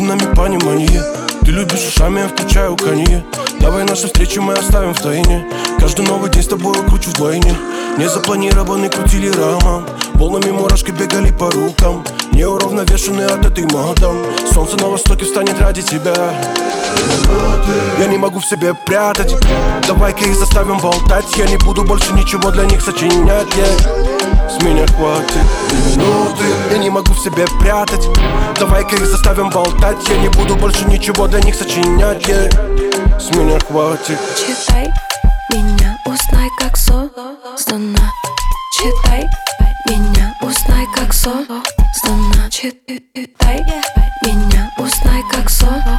нами понимание. Ты любишь ушами, я включаю Канье. Давай наши встречи мы оставим в тайне. Каждый новый день с тобой кручу вдвойне. Не запланированный крутили роман. Волнами мурашки бегали по рукам. Неуравновешенный от этой мадам. Солнце на востоке встанет ради тебя. Я не могу в себе прятать. Давай-ка их заставим болтать. Я не буду больше ничего для них сочинять, С меня хватит минуты. Я не могу в себе прятать. Давай-ка их заставим болтать. Я не буду больше ничего для них сочинять, С меня хватит. Читай меня, узнай, как создана. Читай меня, узнай, как создана. Читай меня, узнай, как создана.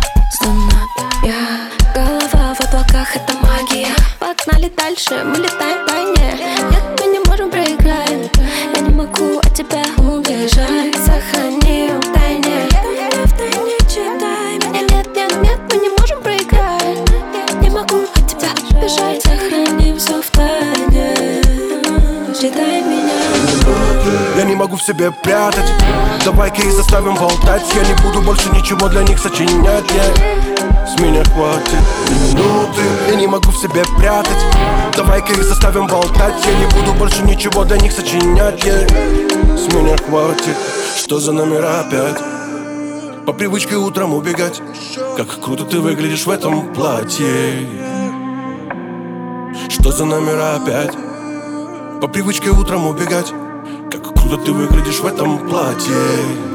Голова в облаках, это магия. Погнали дальше, мы летаем в тайне. Нет, мы не можем проиграть. Я не могу от тебя убежать. Сохрани в тайне. В тайне читай меня. Нет, нет, нет, мы не можем проиграть. Не могу от тебя убежать. Сохрани все в тайне. Читай меня. Я не могу в себе прятать. Давай-ка их заставим болтать. Я не буду больше ничего для них сочинять, С меня хватит минуты. Я не могу в себе прятать. Давай-ка их заставим болтать. Я не буду больше ничего для них сочинять, С меня хватит. Что за номера опять? По привычке утром убегать. Как круто ты выглядишь в этом платье. Что за номера опять? По привычке утром убегать. Как круто ты выглядишь в этом платье.